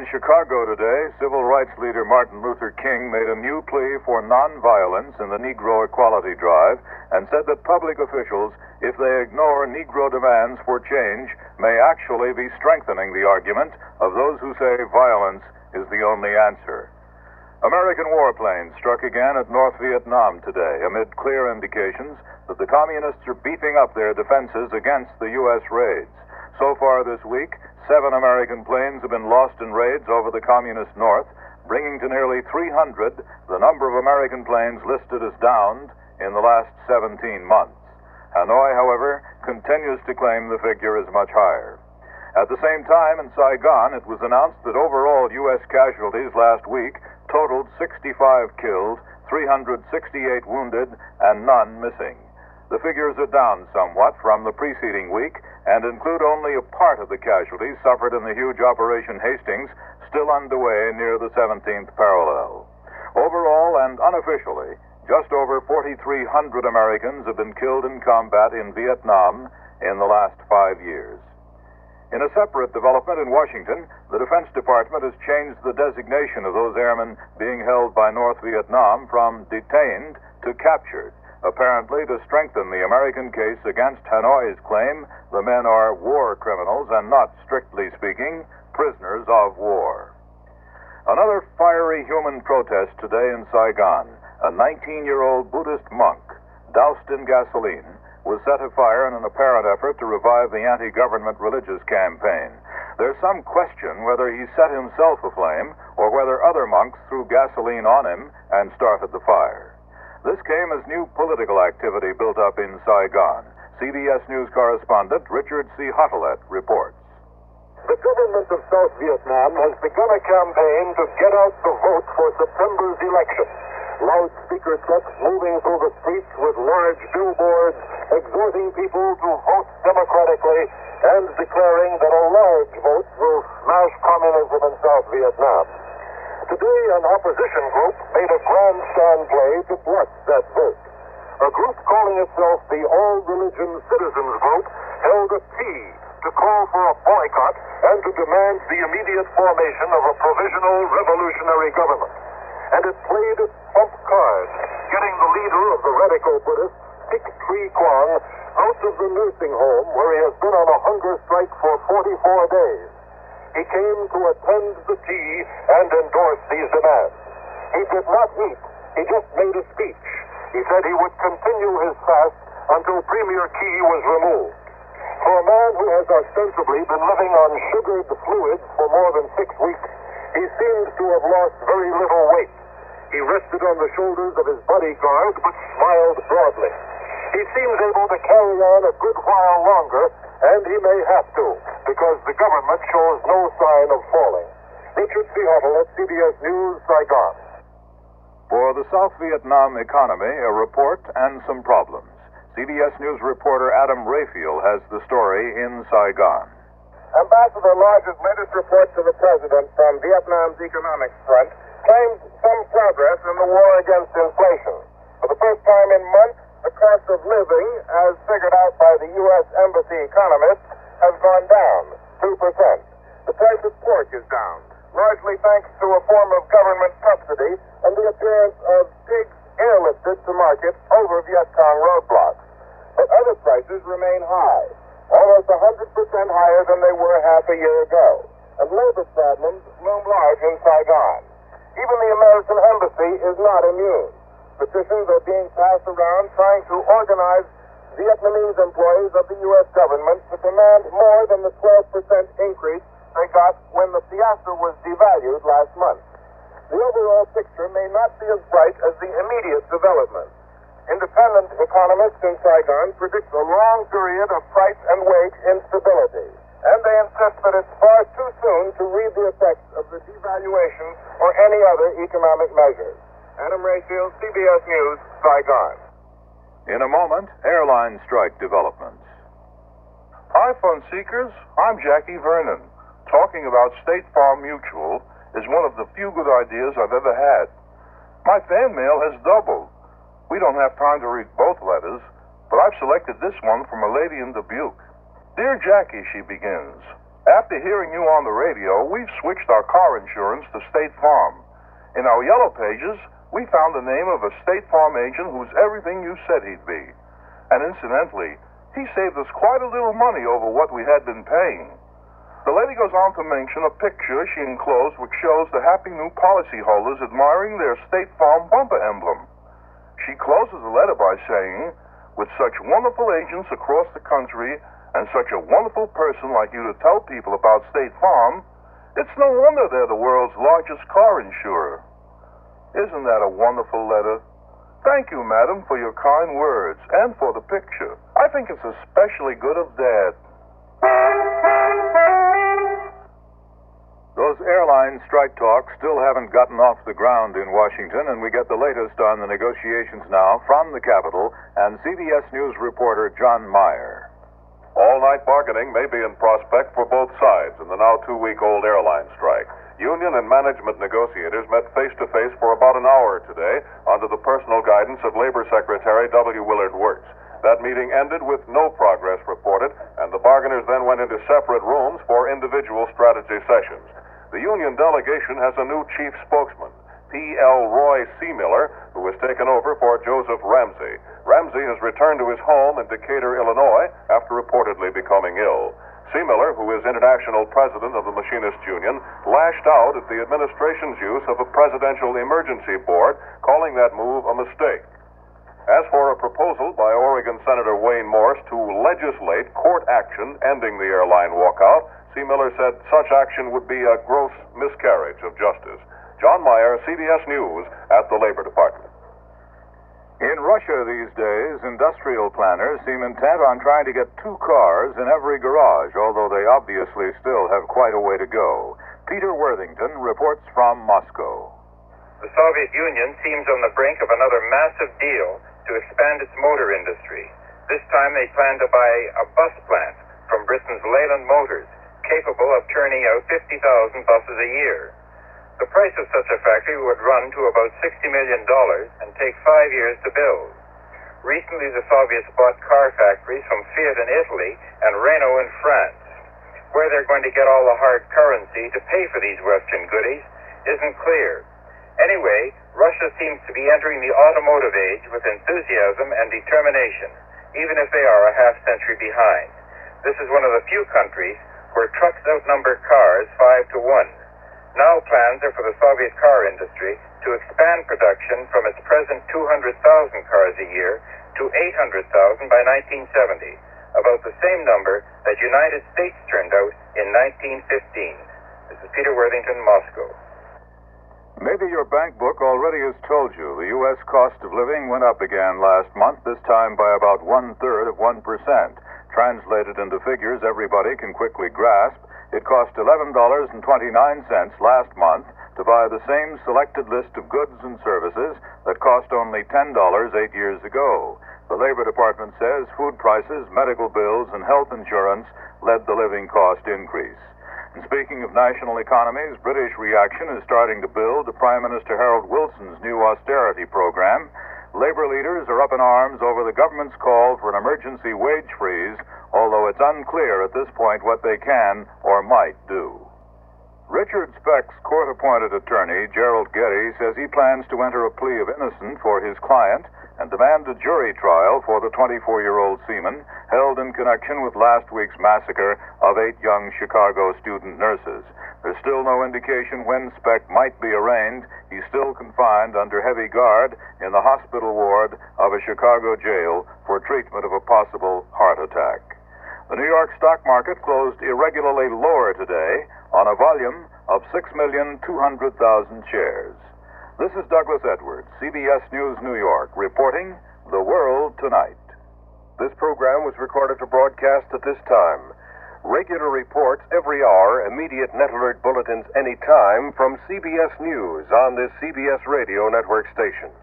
In Chicago today, civil rights leader Martin Luther King made a new plea for nonviolence in the Negro Equality Drive and said that public officials, if they ignore Negro demands for change, may actually be strengthening the argument of those who say violence is the only answer. American warplanes struck again at North Vietnam today amid clear indications that the communists are beefing up their defenses against the U.S. raids. So far this week, 7 American planes have been lost in raids over the communist north, bringing to nearly 300 the number of American planes listed as downed in the last 17 months. Hanoi, however, continues to claim the figure is much higher. At the same time, in Saigon, it was announced that overall U.S. casualties last week totaled 65 killed, 368 wounded, and none missing. The figures are down somewhat from the preceding week and include only a part of the casualties suffered in the huge Operation Hastings, still underway near the 17th parallel. Overall and unofficially, just over 4,300 Americans have been killed in combat in Vietnam in the last 5 years. In a separate development in Washington, the Defense Department has changed the designation of those airmen being held by North Vietnam from detained to captured, apparently to strengthen the American case against Hanoi's claim the men are war criminals and not, strictly speaking, prisoners of war. Another fiery human protest today in Saigon. A 19-year-old Buddhist monk, doused in gasoline, was set afire in an apparent effort to revive the anti-government religious campaign. There's some question whether he set himself aflame or whether other monks threw gasoline on him and started the fire. This came as new political activity built up in Saigon. CBS News correspondent Richard C. Hottelet reports. The government of South Vietnam has begun a campaign to get out the vote for September's election. Loudspeaker sets moving through the streets with large billboards exhorting people to vote democratically and declaring that a large vote will smash communism in South Vietnam. Today, an opposition group made a grandstand play to block that vote. A group calling itself the All Religion Citizens Group held a tea to call for a boycott and to demand the immediate formation of a provisional revolutionary government. And it played its trump card, getting the leader of the radical Buddhists, Thich Tree Quang, out of the nursing home where he has been on a hunger strike for 44 days. He came to attend the tea and endorse these demands. He did not eat. He just made a speech. He said he would continue his fast until Premier Key was removed. For a man who has ostensibly been living on sugared fluids for more than 6 weeks, he seems to have lost very little weight. He rested on the shoulders of his bodyguard, but smiled broadly. He seems able to carry on a good while longer, and he may have to, because the government shows no sign of falling. Richard C. Hottelet, CBS News, Saigon. For the South Vietnam economy, a report and some problems. CBS News reporter Adam Rayfield has the story in Saigon. Ambassador Lodge's latest report to the president from Vietnam's economic front claims some progress in the war against inflation. For the first time in months, the cost of living, as figured out by the U.S. Embassy economists, has gone down 2%. The price of pork is down, largely thanks to a form of government subsidy and the appearance of pigs airlifted to market over Viet Cong roadblocks. But other prices remain high, almost 100% higher than they were half a year ago, and labor problems loom large in Saigon. Even the American embassy is not immune. Petitions are being passed around trying to organize Vietnamese employees of the U.S. government to demand more than the 12% increase they got when the piastre was devalued last month. The overall picture may not be as bright as the immediate developments. Independent economists in Saigon predict a long period of price and wage instability, and they insist that it's far too soon to read the effects of the devaluation or any other economic measures. Adam Rayfield, CBS News, Saigon. In a moment, airline strike developments. Hi, fun seekers. I'm Jackie Vernon. Talking about State Farm Mutual is one of the few good ideas I've ever had. My fan mail has doubled. We don't have time to read both letters, but I've selected this one from a lady in Dubuque. Dear Jackie, she begins, After hearing you on the radio, we've switched our car insurance to State Farm. In our yellow pages, we found the name of a State Farm agent who's everything you said he'd be. And incidentally, he saved us quite a little money over what we had been paying. The lady goes on to mention a picture she enclosed which shows the happy new policyholders admiring their State Farm bumper emblem. She closes the letter by saying, "With such wonderful agents across the country and such a wonderful person like you to tell people about State Farm, it's no wonder they're the world's largest car insurer." Isn't that a wonderful letter? Thank you, madam, for your kind words and for the picture. I think it's especially good of Dad. Those airline strike talks still haven't gotten off the ground in Washington, and we get the latest on the negotiations now from the Capitol and CBS News reporter John Meyer. All-night bargaining may be in prospect for both sides in the now 2-week-old airline strike. Union and management negotiators met face-to-face for about an hour today under the personal guidance of Labor Secretary W. Willard Wirtz. That meeting ended with no progress reported, and the bargainers then went into separate rooms for individual strategy sessions. The union delegation has a new chief spokesman, P.L. Roy Seemiller, who has taken over for Joseph Ramsey. Ramsey has returned to his home in Decatur, Illinois, after reportedly becoming ill. Seemiller, who is international president of the Machinists Union, lashed out at the administration's use of a presidential emergency board, calling that move a mistake. As for a proposal by Oregon Senator Wayne Morse to legislate court action ending the airline walkout, Seemiller said such action would be a gross miscarriage of justice. John Meyer, CBS News, at the Labor Department. In Russia these days, industrial planners seem intent on trying to get 2 cars in every garage, although they obviously still have quite a way to go. Peter Worthington reports from Moscow. The Soviet Union seems on the brink of another massive deal to expand its motor industry. This time they plan to buy a bus plant from Britain's Leyland Motors, capable of turning out 50,000 buses a year. The price of such a factory would run to about $60 million and take 5 years to build. Recently, the Soviets bought car factories from Fiat in Italy and Renault in France. Where they're going to get all the hard currency to pay for these Western goodies isn't clear. Anyway, Russia seems to be entering the automotive age with enthusiasm and determination, even if they are a half-century behind. This is one of the few countries where trucks outnumber cars 5 to 1. Now plans are for the Soviet car industry to expand production from its present 200,000 cars a year to 800,000 by 1970, about the same number that United States turned out in 1915. This is Peter Worthington, Moscow. Maybe your bank book already has told you the U.S. cost of living went up again last month, this time by about 1/3 of 1%. Translated into figures everybody can quickly grasp, it cost $11.29 last month to buy the same selected list of goods and services that cost only $10 8 years ago. The Labor Department says food prices, medical bills, and health insurance led the living cost increase. And speaking of national economies, British reaction is starting to build to Prime Minister Harold Wilson's new austerity program. Labor leaders are up in arms over the government's call for an emergency wage freeze, although it's unclear at this point what they can or might do. Richard Speck's court-appointed attorney, Gerald Getty, says he plans to enter a plea of innocence for his client and demand a jury trial for the 24-year-old seaman held in connection with last week's massacre of 8 young Chicago student nurses. There's still no indication when Speck might be arraigned. He's still confined under heavy guard in the hospital ward of a Chicago jail for treatment of a possible heart attack. The New York stock market closed irregularly lower today on a volume of 6,200,000 shares. This is Douglas Edwards, CBS News, New York, reporting The World Tonight. This program was recorded for broadcast at this time. Regular reports every hour, immediate net alert bulletins anytime from CBS News on this CBS radio network station.